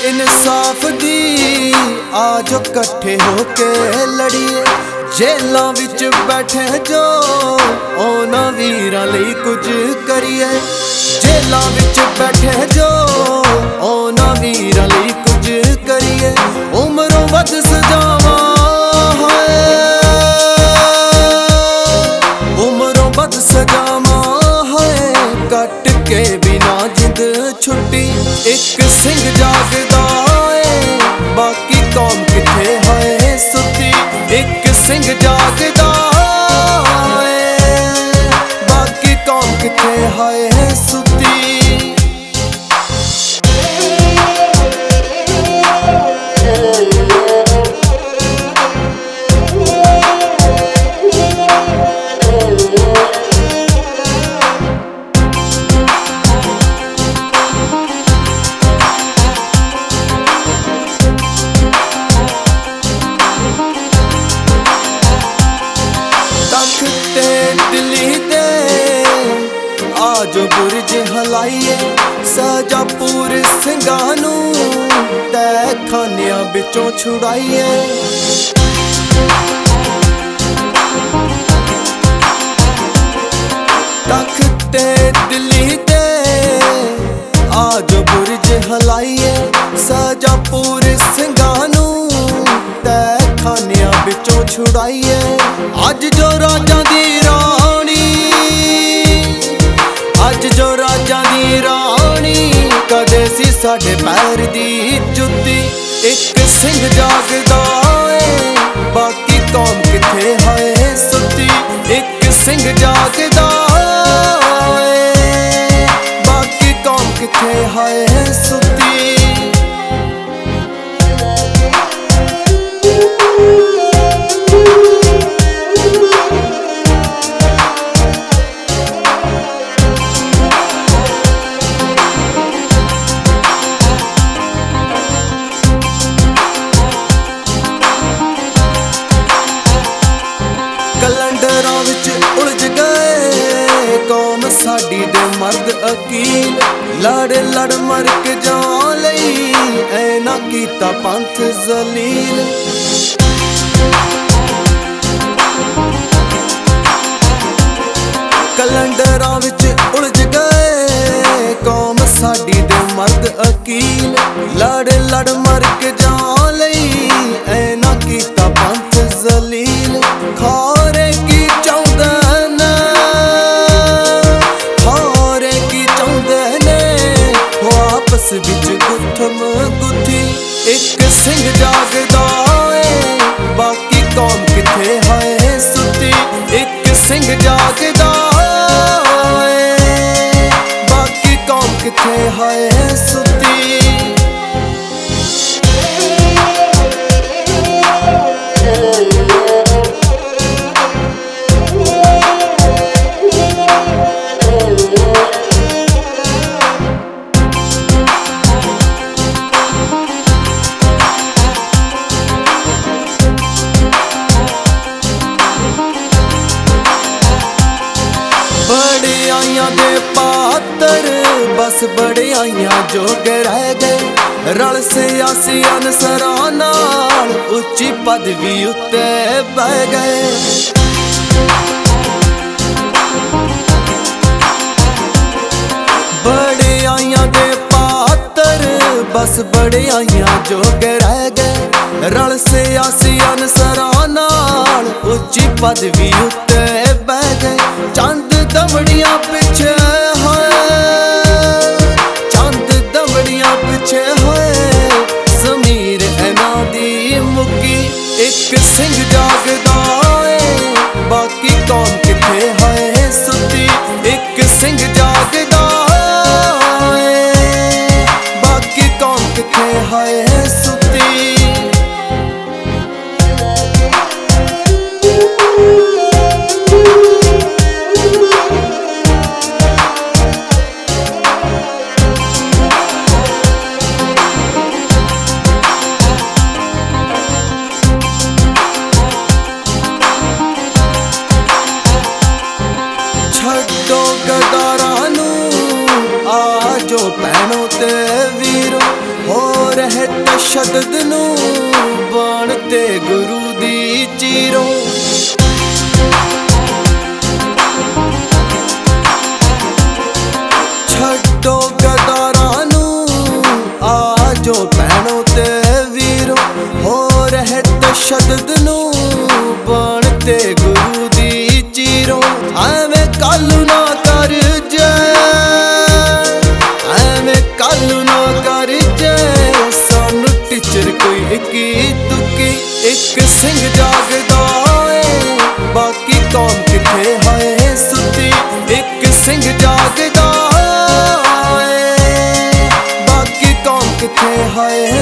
इंसाफ दी आज कट्ठे होके लड़िए। जेलों विच बैठे जो उन्हां वीरां लई कुछ करिए। जेलों विच बैठे जो उन्हां वीरां लई कुछ करिए। उमरों वध सजावां है, उमरों वध सजावां है, कट के बिना जिंद छुट्टी। एक सिंह जागदा है, बाकी कौम किथे है सुती। एक सिंह जागदा है, बाकी कौम किथे है सुती। आज बुरज हलाइए शाजापुर ਸਿੰਘਾਂ ਨੂੰ तै खानियां बिचों छुड़ाइए। तख्ते दिल्ली ते आज बुरज हलाइए शाजापुर ਸਿੰਘਾਂ ਨੂੰ तै खानियां बिचों छुड़ाइए। अज जो राजां दी रानी, अज जो राजां दी रानी, कदे सी साडे पैर दी जुत्ती। एक सिंह जागदा है, बाकी कौम किथे है सुती। एक सिंह जागदा है, बाकी कौम किथे है सुती। कलंडरां विच उलझ गए कौम साडी दे मर्द अकील। लड़ लड़ मर के जान लई ऐना कीता पंथ जलील। कलंडरां विच उलझ गए कौम साडी दे मर्द अकील। लड़ लड़ मर के जान लई ऐना कीता पंथ जलील। खारे की चाहुंदे ने, खारे की चाहुंदे ने, वो आपस विच गुत्थम गुत्थी। एक सिंह जागदा है, बाकी कौम किथे है सुती। एक सिंह जागदा है, बाकी कौम किथे है सुती। बड़ियाइयां दे पात्र बस बड़ियाइयां जोगे रह गए। रल सियासी अनसरां नाल उच्ची पदवी उत्ते बह गए। बड़ियाइयां दे पात्र बस बड़ियाइयां जोगे रह गए। रल सियासी अनसरां नाल उच्ची पदवी उत्ते बह गए। चंद दमड़ियां पिछे है, चंद दमड़ियां पिछे है, ज़मीर ऐना दी मुक्की। एक सिंह जागदा है, बाकी कौम किथे है सुती। एक सिंह जागदा है, बाकी कौम किथे है सुती। ਹਾਏ